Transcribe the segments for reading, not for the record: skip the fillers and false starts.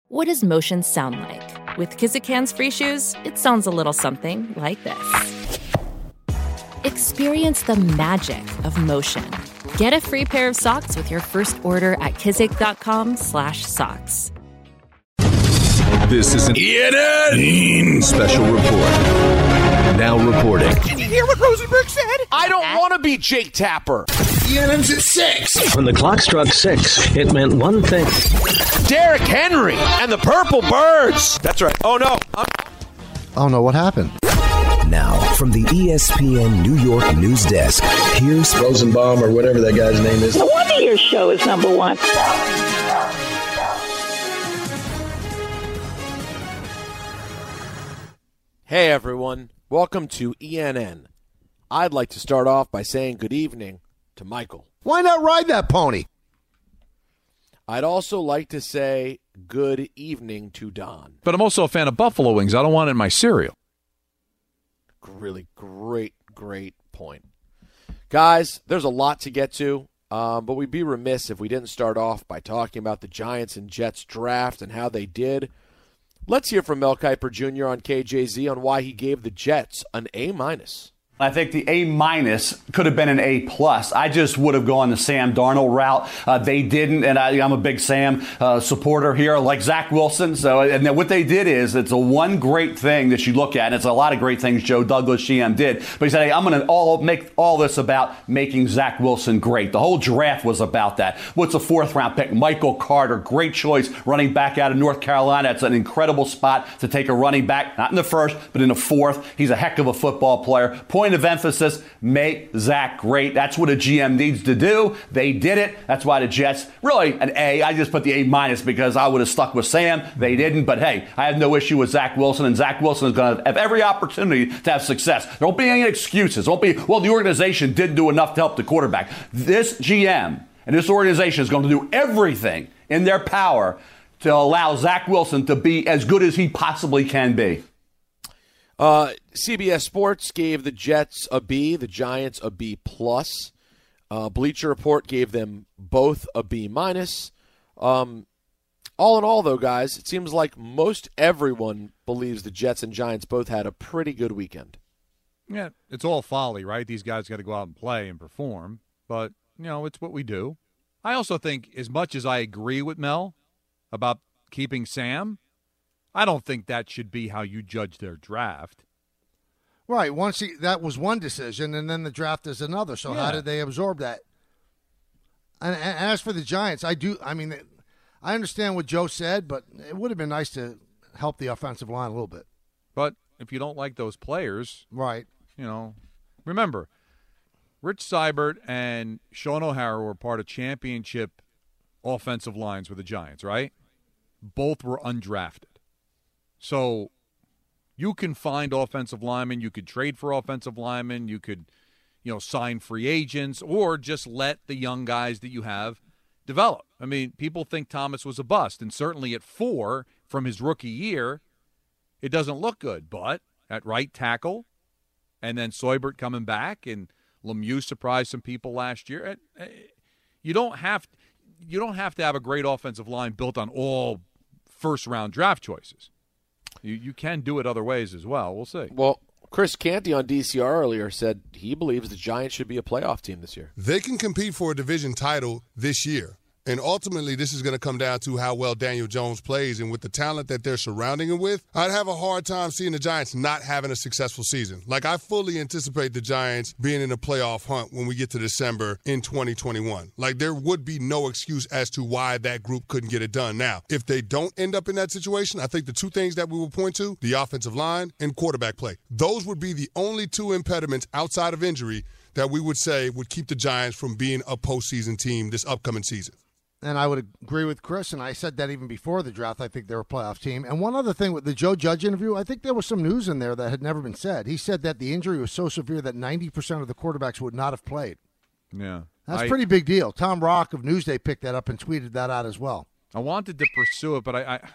What does motion sound like? With Kizikans free shoes, it sounds a little something like this. Experience the magic of motion. Get a free pair of socks with your first order at kizik.com/socks. This is an ENN special report. Now reporting. Did you hear what Rosenberg said? I don't want to be Jake Tapper. ENN's at 6. When the clock struck 6, it meant one thing. Derrick Henry and the Purple Birds. That's right. Oh, no. Oh, no. What happened? Now, from the ESPN New York news desk, here's Rosenbaum or whatever that guy's name is. No wonder your show is number one. Hey, everyone. Welcome to ENN. I'd like to start off by saying good evening to Michael. Why not ride that pony? I'd also like to say good evening to Don. But I'm also a fan of buffalo wings. I don't want it in my cereal. Really great point. Guys, there's a lot to get to, but we'd be remiss if we didn't start off by talking about the Giants and Jets draft and how they did. Let's hear from Mel Kiper Jr. on KJZ on why he gave the Jets an A-. I think the A- could have been an A+. I just would have gone the Sam Darnold route. They didn't, and I'm a big Sam supporter here, like Zach Wilson. So, and then what they did is, it's a one great thing that you look at, and it's a lot of great things Joe Douglas, GM, did. But he said, hey, I'm going to make all this about making Zach Wilson great. The whole draft was about that. What's a fourth-round pick? Michael Carter, great choice, running back out of North Carolina. It's an incredible spot to take a running back, not in the first, but in the fourth. He's a heck of a football player. Point of emphasis, make Zach great. That's what a GM needs to do. They did it. That's why the Jets, really an A. I just put the A- because I would have stuck with Sam. They didn't. But hey, I have no issue with Zach Wilson, and Zach Wilson is going to have every opportunity to have success. There won't be any excuses. There won't be, well, the organization didn't do enough to help the quarterback. This GM and this organization is going to do everything in their power to allow Zach Wilson to be as good as he possibly can be. CBS Sports gave the Jets a B, the Giants a B+. Bleacher Report gave them both a B-. All in all, though, guys, it seems like most everyone believes the Jets and Giants both had a pretty good weekend. Yeah, it's all folly, right? These guys got to go out and play and perform. But, it's what we do. I also think, as much as I agree with Mel about keeping Sam, I don't think that should be how you judge their draft. Right. That was one decision, and then the draft is another. So How did they absorb that? And as for the Giants, I understand what Joe said, but it would have been nice to help the offensive line a little bit. But if you don't like those players, right? Remember, Rich Seibert and Sean O'Hara were part of championship offensive lines with the Giants, right? Both were undrafted. So you can find offensive linemen. You could trade for offensive linemen. You could, sign free agents or just let the young guys that you have develop. I mean, people think Thomas was a bust, and certainly at 4 from his rookie year, it doesn't look good. But at right tackle, and then Seibert coming back, and Lemieux surprised some people last year. You don't have to have a great offensive line built on all first-round draft choices. You can do it other ways as well. We'll see. Well, Chris Canty on DCR earlier said he believes the Giants should be a playoff team this year. They can compete for a division title this year. And ultimately, this is going to come down to how well Daniel Jones plays. And with the talent that they're surrounding him with, I'd have a hard time seeing the Giants not having a successful season. Like, I fully anticipate the Giants being in a playoff hunt when we get to December in 2021. Like, there would be no excuse as to why that group couldn't get it done. Now, if they don't end up in that situation, I think the two things that we will point to, the offensive line and quarterback play, those would be the only two impediments outside of injury that we would say would keep the Giants from being a postseason team this upcoming season. And I would agree with Chris, and I said that even before the draft. I think they're a playoff team. And one other thing with the Joe Judge interview, I think there was some news in there that had never been said. He said that the injury was so severe that 90% of the quarterbacks would not have played. Yeah. That's a pretty big deal. Tom Rock of Newsday picked that up and tweeted that out as well. I wanted to pursue it, but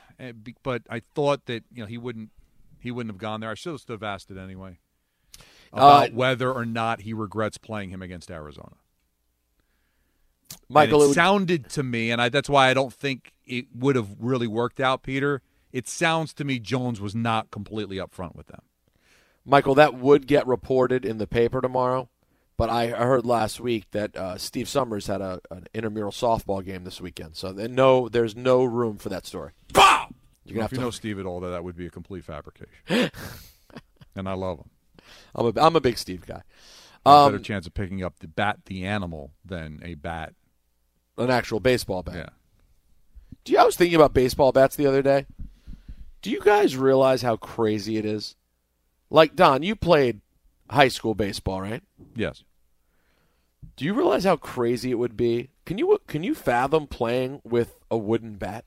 I thought that he wouldn't have gone there. I should have asked it anyway about whether or not he regrets playing him against Arizona. Michael, it sounded to me, and that's why I don't think it would have really worked out, Peter. It sounds to me Jones was not completely upfront with them. Michael, that would get reported in the paper tomorrow, but I heard last week that Steve Summers had an intramural softball game this weekend, so there's no room for that story. Bow! If you know Steve at all, that would be a complete fabrication. And I love him. I'm a big Steve guy. Better chance of picking up the animal than a bat. An actual baseball bat. Yeah. I was thinking about baseball bats the other day. Do you guys realize how crazy it is? Like, Don, you played high school baseball, right? Yes. Do you realize how crazy it would be? Can you fathom playing with a wooden bat?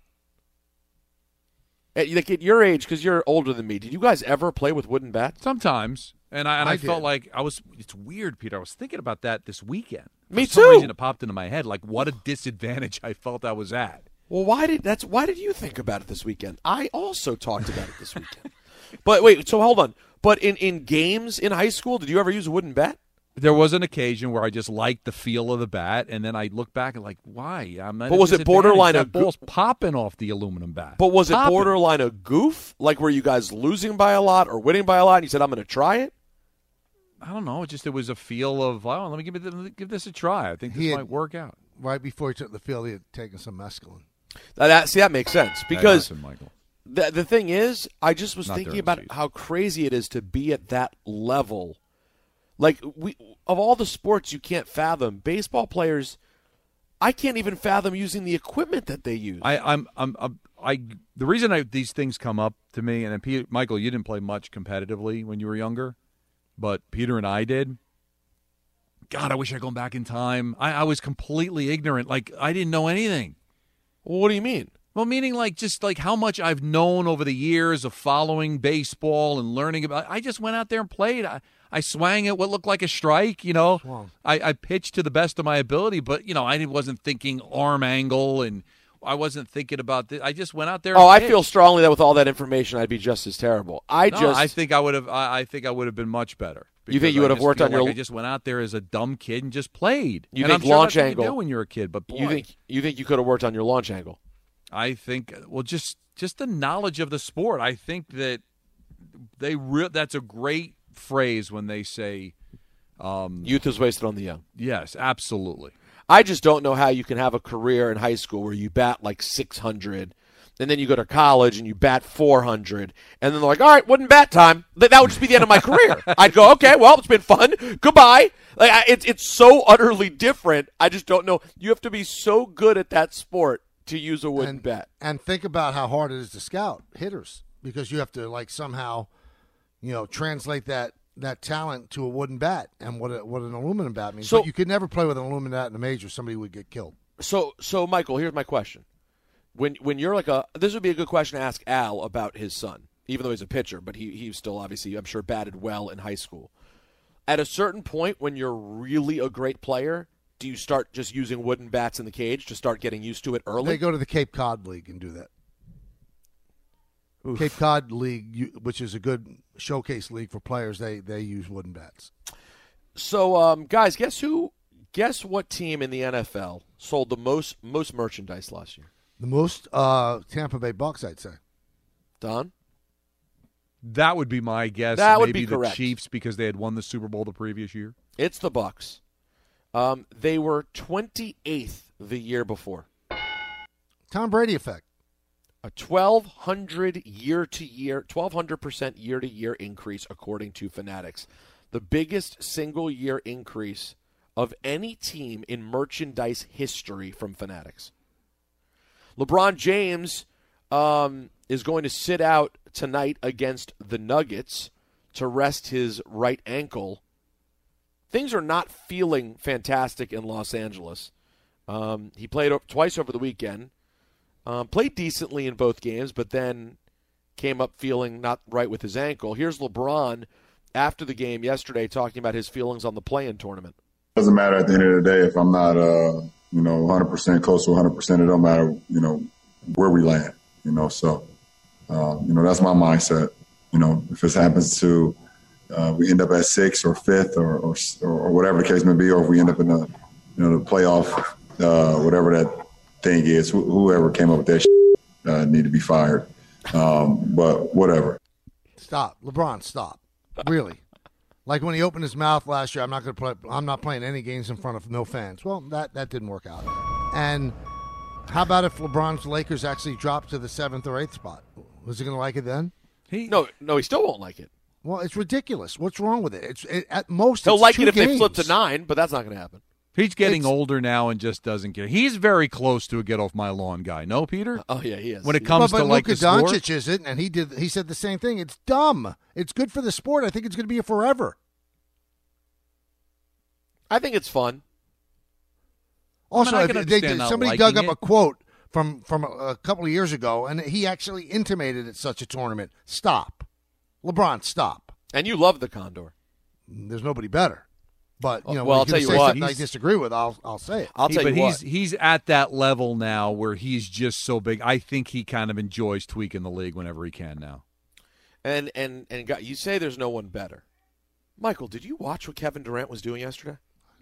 At your age, because you're older than me, did you guys ever play with wooden bats? Sometimes. And I felt like it's weird, Peter. I was thinking about that this weekend. Me For some too. reason it popped into my head, like what a disadvantage I felt I was at. Well, why did you think about it this weekend? I also talked about it this weekend. But wait, so hold on. But in games in high school, did you ever use a wooden bat? There was an occasion where I just liked the feel of the bat, and then I look back and like, why? But was it borderline that ball's popping off the aluminum bat? But was it borderline a goof? Like, were you guys losing by a lot or winning by a lot, and you said, I'm going to try it? I don't know. It was a feel of, oh, let me give this a try. I think this might work out. Right before he took the field, he had taken some mescaline. That makes sense. Because Michael. The thing is, I just was thinking about how crazy it is to be at that level. Like, of all the sports you can't fathom, baseball players, I can't even fathom using the equipment that they use. The reason these things come up to me, and then Michael, you didn't play much competitively when you were younger, but Peter and I did. God, I wish I'd gone back in time. I was completely ignorant. Like, I didn't know anything. Well, what do you mean? Well, meaning just how much I've known over the years of following baseball and learning about it. I just went out there and played. I swang at what looked like a strike, I pitched to the best of my ability, but, I wasn't thinking arm angle, and I wasn't thinking about this. I just went out there and I feel strongly that with all that information, I'd be just as terrible. I think I would have been much better. You think you would have worked on your? I just went out there as a dumb kid and just played. You think launch angle? You do when you're a kid, but boy, you think you could have worked on your launch angle? I think just the knowledge of the sport. I think that that's a great phrase when they say youth is wasted on the young. Yes, absolutely. I just don't know how you can have a career in high school where you bat like 600. And then you go to college and you bat 400, and then they're like, all right, wooden bat time. That would just be the end of my career. I'd go, okay, well, it's been fun. Goodbye. Like, it's so utterly different. I just don't know. You have to be so good at that sport to use a wooden bat. And think about how hard it is to scout hitters, because you have to, somehow, translate that talent to a wooden bat and what an aluminum bat means. So, but you could never play with an aluminum bat in the major. Somebody would get killed. So Michael, here's my question. When you're this would be a good question to ask Al about his son, even though he's a pitcher, but he's still obviously, I'm sure, batted well in high school. At a certain point, when you're really a great player, do you start just using wooden bats in the cage to start getting used to it early? They go to the Cape Cod League and do that. Oof. Cape Cod League, which is a good showcase league for players, they use wooden bats. So, guys, guess what team in the NFL sold the most merchandise last year? The most Tampa Bay Bucks, I'd say. Don? That would be my guess. That would be correct. Maybe the Chiefs, because they had won the Super Bowl the previous year. It's the Bucks. They were 28th the year before. Tom Brady effect. A 1,200% year-to-year increase, according to Fanatics. The biggest single-year increase of any team in merchandise history from Fanatics. LeBron James is going to sit out tonight against the Nuggets to rest his right ankle. Things are not feeling fantastic in Los Angeles. He played twice over the weekend. Played decently in both games, but then came up feeling not right with his ankle. Here's LeBron after the game yesterday talking about his feelings on the play-in tournament. It doesn't matter at the end of the day if I'm not 100% close to 100%. It don't matter, where we land, So, that's my mindset. If this happens to we end up at 6th or 5th or whatever the case may be, or if we end up in the playoff whatever that thing is, whoever came up with that need to be fired. But whatever. Stop, LeBron. Stop. Really. Like when he opened his mouth last year, I'm not playing any games in front of no fans. Well, that didn't work out. And how about if LeBron's Lakers actually dropped to the 7th or 8th spot? Was he going to like it then? No, he still won't like it. Well, it's ridiculous. What's wrong with it? At most, he'll like it if games. they flip to 9, but that's not going to happen. He's getting older now and just doesn't care. He's very close to a get off my lawn guy. No, Peter? Oh yeah, he is. When it comes to like Luka the sport, Doncic isn't, and he said the same thing. It's dumb. It's good for the sport. I think it's going to be forever. I think it's fun. Also, somebody dug up it. a quote from a couple of years ago, and he actually intimated at such a tournament. Stop. LeBron, stop. And you love the Condor. There's nobody better. But, I'll tell you what. I disagree with, I'll say it. I'll tell you what. He's at that level now where he's just so big. I think he kind of enjoys tweaking the league whenever he can now. And you say there's no one better. Michael, did you watch what Kevin Durant was doing yesterday?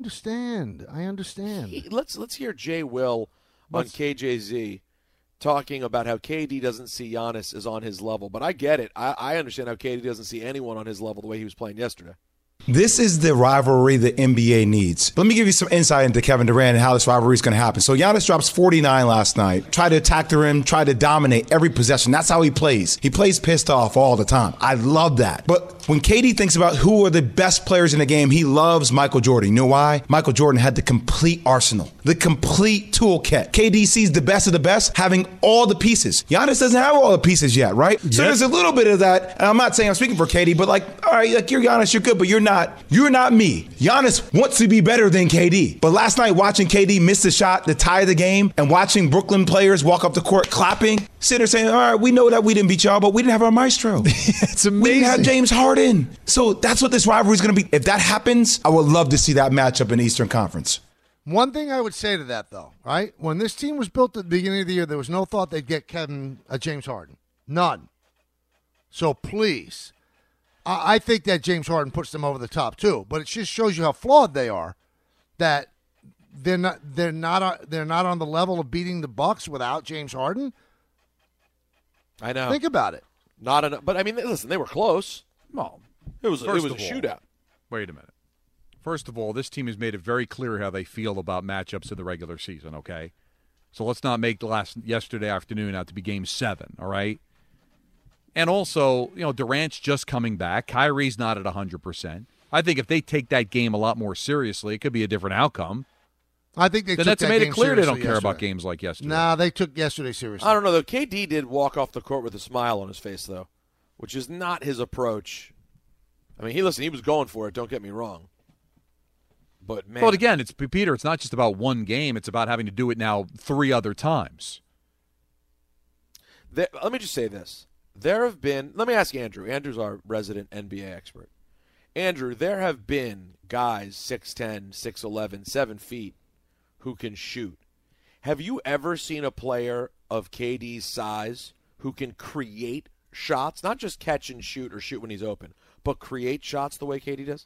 I understand. Let's hear Jay Will on KJZ talking about how KD doesn't see Giannis as on his level. But I get it. I understand how KD doesn't see anyone on his level the way he was playing yesterday. This is the rivalry the NBA needs. Let me give you some insight into Kevin Durant and how this rivalry is going to happen. So Giannis drops 49 last night. Tried to attack the rim, tried to dominate every possession. That's how he plays. He plays pissed off all the time. I love that. But when KD thinks about who are the best players in the game, he loves Michael Jordan. You know why? Michael Jordan had the complete arsenal, the complete toolkit. KD sees the best of the best, having all the pieces. Giannis doesn't have all the pieces yet, right? Yep. So there's a little bit of that. And I'm not saying I'm speaking for KD, but all right, you're Giannis, you're good, but you're not me. Giannis wants to be better than KD. But last night, watching KD miss the shot to tie the game and watching Brooklyn players walk up the court clapping, sitting there saying, all right, we know that we didn't beat y'all, but we didn't have our maestro. It's amazing. We didn't have James Harden. So that's what this rivalry is going to be. If that happens, I would love to see that matchup in the Eastern Conference. One thing I would say to that, though, right? When this team was built at the beginning of the year, there was no thought they'd get James Harden. None. So please, I think that James Harden puts them over the top too. But it just shows you how flawed they are. That they're not on the level of beating the Bucks without James Harden. I know. Think about it. Not enough. But I mean, listen, they were close. No, it was a shootout. Wait a minute. First of all, this team has made it very clear how they feel about matchups in the regular season, okay? So let's not make yesterday afternoon out to be Game 7, all right? And also, Durant's just coming back. Kyrie's not at 100%. I think if they take that game a lot more seriously, it could be a different outcome. I think they that's made it clear they don't care about games like yesterday. Nah, they took yesterday seriously. I don't know, though. KD did walk off the court with a smile on his face, though, which is not his approach. I mean, he was going for it, don't get me wrong. But, man. But again, Peter, it's not just about one game. It's about having to do it now 3 other times. Let me just say this. Let me ask Andrew. Andrew's our resident NBA expert. Andrew, there have been guys 6'10", 6'11", 7 feet who can shoot. Have you ever seen a player of KD's size who can create shots, not just catch and shoot or shoot when he's open, but create shots the way KD does?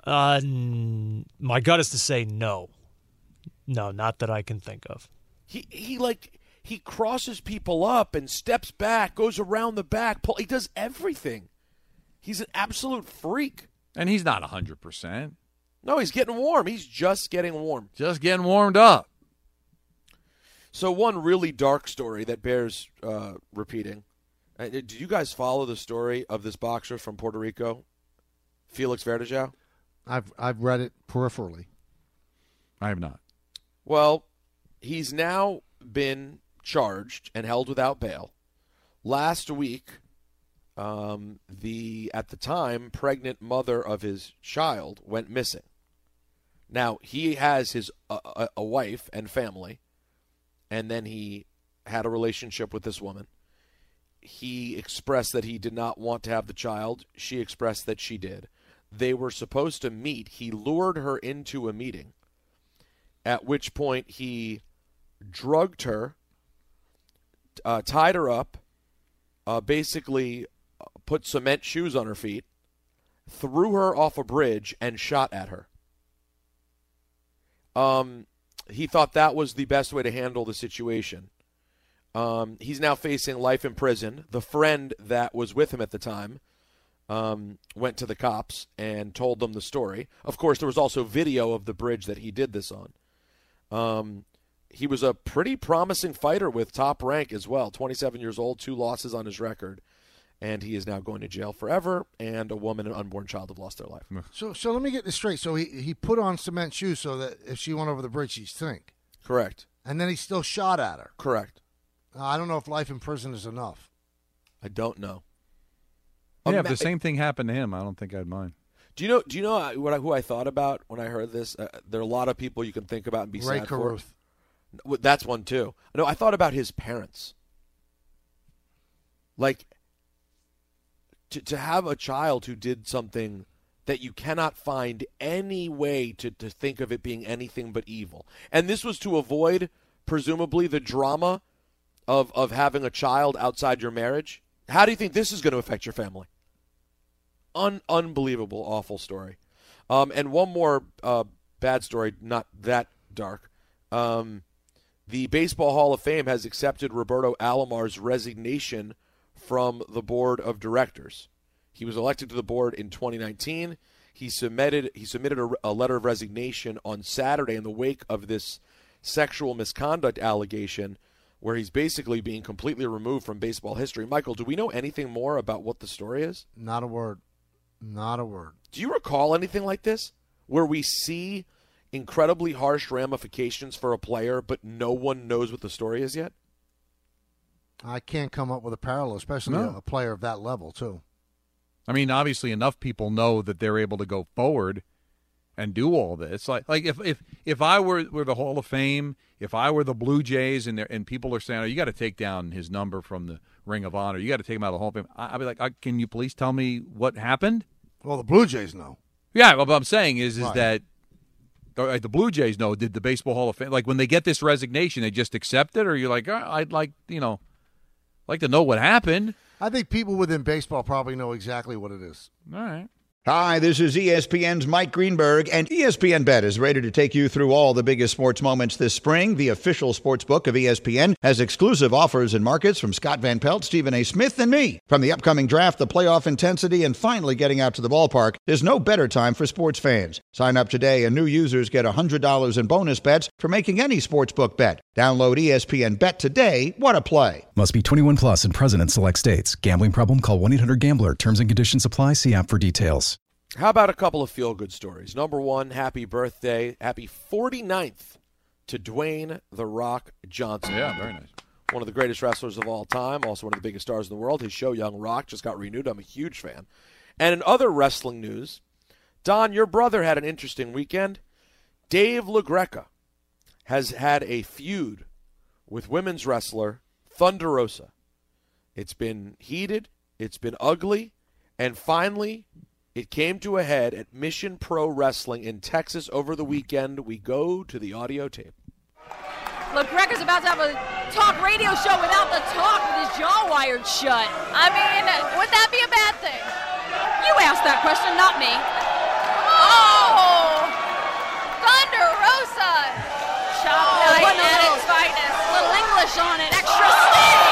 My gut is to say no. No, not that I can think of. He crosses people up and steps back, goes around the back. He does everything. He's an absolute freak. And he's not 100%. No, he's getting warm. He's just getting warm. Just getting warmed up. So one really dark story that bears repeating. Did you guys follow the story of this boxer from Puerto Rico, Felix Verdejo? I've read it peripherally. I have not. Well, he's now been charged and held without bail. Last week, the at the time pregnant mother of his child went missing. Now he has his a wife and family, and then he had a relationship with this woman. He expressed that he did not want to have the child. She expressed that she did. They were supposed to meet. He lured her into a meeting, at which point he drugged her, tied her up, basically put cement shoes on her feet, threw her off a bridge, and shot at her. He thought that was the best way to handle the situation. He's now facing life in prison. The friend that was with him at the time went to the cops and told them the story. Of course, there was also video of the bridge that he did this on. He was a pretty promising fighter with top rank as well. 27 years old, 2 losses on his record. And he is now going to jail forever, and a woman and unborn child have lost their life. So let me get this straight. So he put on cement shoes so that if she went over the bridge, she'd sink. Correct. And then he still shot at her. Correct. I don't know if life in prison is enough. I don't know. Yeah, if the same thing happened to him, I don't think I'd mind. Do you know who I thought about when I heard this? There are a lot of people you can think about and be Ray sad Carruth. for. That's one too. No, I thought about his parents. Like, to have a child who did something that you cannot find any way to think of it being anything but evil. And this was to avoid, presumably, the drama of having a child outside your marriage. How do you think this is going to affect your family? Unbelievable, awful story. And one more bad story, not that dark. The Baseball Hall of Fame has accepted Roberto Alomar's resignation from the board of directors. He was elected to the board in 2019. He submitted a letter of resignation on Saturday in the wake of this sexual misconduct allegation, where he's basically being completely removed from baseball history. Michael, do we know anything more about what the story is? Not a word. Not a word. Do you recall anything like this, where we see incredibly harsh ramifications for a player, but no one knows what the story is yet? I can't come up with a parallel, especially a player of that level, too. I mean, obviously enough people know that they're able to go forward and do all this. Like if I were the Hall of Fame, if I were the Blue Jays and people are saying, oh, you got to take down his number from the Ring of Honor, you got to take him out of the Hall of Fame, I'd be like, can you please tell me what happened? Well, the Blue Jays know. Yeah, what I'm saying is Right. that the Blue Jays know. Did the Baseball Hall of Fame, like when they get this resignation, they just accept it, or you're like, I'd like to know what happened. I think people within baseball probably know exactly what it is. All right. Hi, this is ESPN's Mike Greenberg, and ESPN Bet is ready to take you through all the biggest sports moments this spring. The official sports book of ESPN has exclusive offers and markets from Scott Van Pelt, Stephen A. Smith, and me. From the upcoming draft, the playoff intensity, and finally getting out to the ballpark, there's no better time for sports fans. Sign up today, and new users get $100 in bonus bets for making any sportsbook bet. Download ESPN Bet today. What a play. Must be 21 plus in present and select states. Gambling problem? Call 1-800-GAMBLER. Terms and conditions apply. See app for details. How about a couple of feel-good stories? Number one, happy birthday, happy 49th to Dwayne "The Rock" Johnson. Yeah, very nice. One of the greatest wrestlers of all time, also one of the biggest stars in the world. His show, Young Rock, just got renewed. I'm a huge fan. And in other wrestling news, Don, your brother had an interesting weekend. Dave LaGreca has had a feud with women's wrestler Thunder Rosa. It's been heated, it's been ugly, and finally it came to a head at Mission Pro Wrestling in Texas over the weekend. We go to the audio tape. LaGreca's about to have a talk radio show without the talk with his jaw wired shut. I mean, would that be a bad thing? You asked that question, not me. Oh! Thunder Rosa! Chop night at its finest. A little English on it. Extra sting!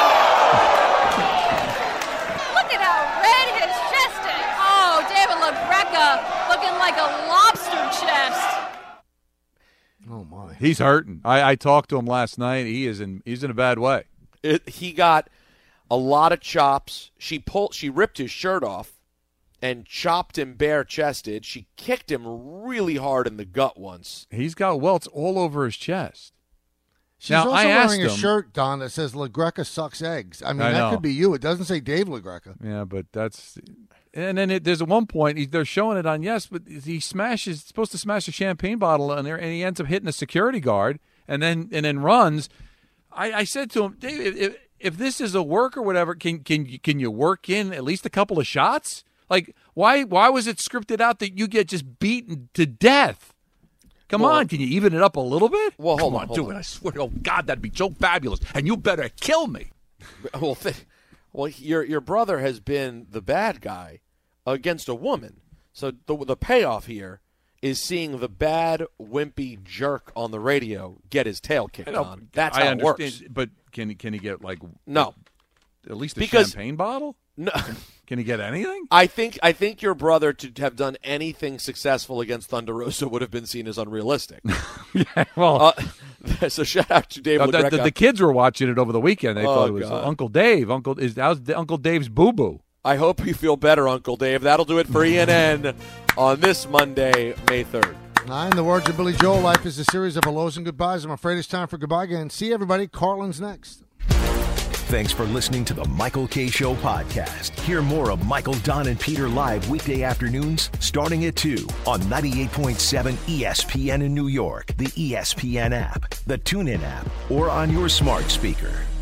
Look at how red his chest is. Oh, David LaGreca looking like a lobster chest. Oh, my. He's hurting. I talked to him last night. He's in a bad way. He got a lot of chops. She ripped his shirt off and chopped him bare-chested. She kicked him really hard in the gut once. He's got welts all over his chest. She's now, also I wearing a asked him, shirt, Don, that says LaGreca sucks eggs. I mean, I that know. could be you. It doesn't say Dave LaGreca. Yeah, but that's – and then there's at one point, they're showing it on Yes, but he supposed to smash a champagne bottle in there, and he ends up hitting a security guard and then runs. I said to him, Dave, if this is a work or whatever, can you work in at least a couple of shots? Like, why was it scripted out that you get just beaten to death? Come on, can you even it up a little bit? Well, hold on, on. do it. I swear to God, that'd be so fabulous. And you better kill me. Well, your brother has been the bad guy against a woman. So the payoff here is seeing the bad, wimpy jerk on the radio get his tail kicked on. That's how it works. But can he get no, at least a champagne bottle? No. Can he get anything? I think your brother to have done anything successful against Thunder Rosa would have been seen as unrealistic. Yeah, well, so shout out to Dave LaGreca. The kids were watching it over the weekend. They thought it was Uncle Dave. How's Uncle Dave's boo-boo? I hope you feel better, Uncle Dave. That'll do it for ENN on this Monday, May 3rd. In the words of Billy Joel, life is a series of hellos and goodbyes. I'm afraid it's time for goodbye again. See everybody. Carlin's next. Thanks for listening to the Michael Kay Show podcast. Hear more of Michael, Don, and Peter live weekday afternoons starting at 2 on 98.7 ESPN in New York, the ESPN app, the TuneIn app, or on your smart speaker.